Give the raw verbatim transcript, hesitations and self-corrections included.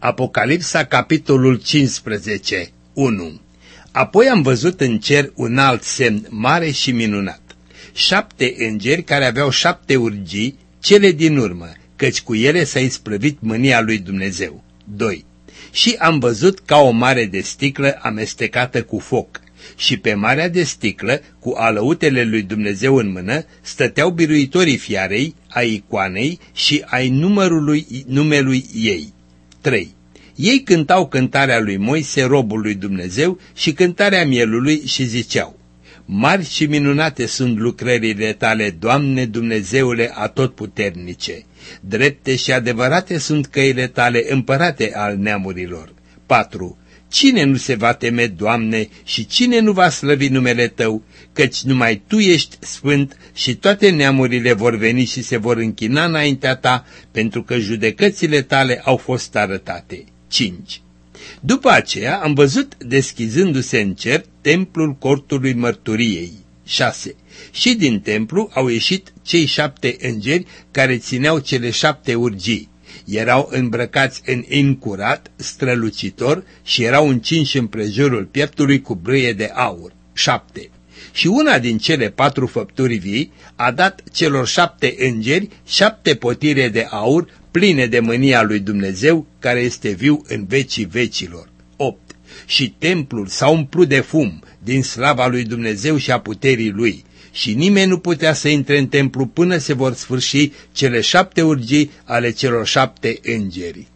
Apocalipsa, capitolul cincisprezece, unu. Apoi am văzut în cer un alt semn mare și minunat. Șapte îngeri care aveau șapte urgii, cele din urmă, căci cu ele s-a isprăvit mânia lui Dumnezeu. doi. Și am văzut ca o mare de sticlă amestecată cu foc. Și pe marea de sticlă, cu alăutele lui Dumnezeu în mână, stăteau biruitorii fiarei, ai icoanei și ai numărului numelui ei. trei. Ei cântau cântarea lui Moise, robul lui Dumnezeu, și cântarea mielului și ziceau: Mari și minunate sunt lucrările tale, Doamne Dumnezeule atotputernice. Drepte și adevărate sunt căile tale, împărate al neamurilor. patru. Cine nu se va teme, Doamne, și cine nu va slăvi numele Tău, căci numai Tu ești sfânt și toate neamurile vor veni și se vor închina înaintea Ta, pentru că judecățile Tale au fost arătate. cinci. După aceea am văzut deschizându-se în cer templul cortului mărturiei. șase. Și din templu au ieșit cei șapte îngeri care țineau cele șapte urgii. Erau îmbrăcați în in curat, strălucitor, și erau încinși împrejurul pieptului cu brâie de aur. șapte. Și una din cele patru făpturi vii a dat celor șapte îngeri șapte potire de aur pline de mânia lui Dumnezeu, care este viu în vecii vecilor. opt. Și templul s-a umplut de fum din slava lui Dumnezeu și a puterii lui. Și nimeni nu putea să intre în templu până se vor sfârși cele șapte urgii ale celor șapte îngeri.